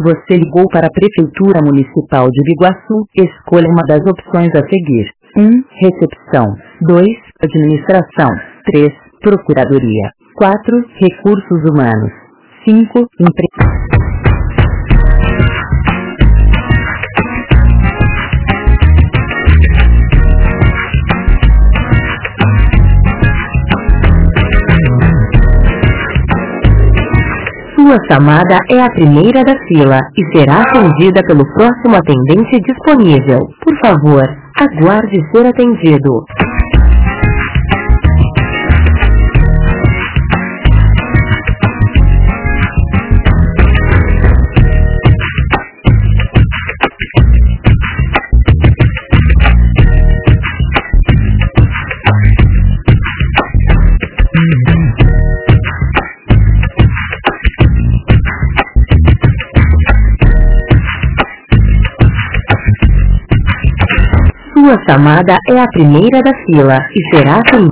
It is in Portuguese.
Você ligou para a Prefeitura Municipal de Biguaçu. Escolha uma das opções a seguir. 1. Recepção. 2. Administração. 3. Procuradoria. 4. Recursos Humanos. 5. Sua chamada é a primeira da fila e será atendida pelo próximo atendente disponível. Por favor, aguarde ser atendido. Sua chamada é a primeira da fila e será atendida.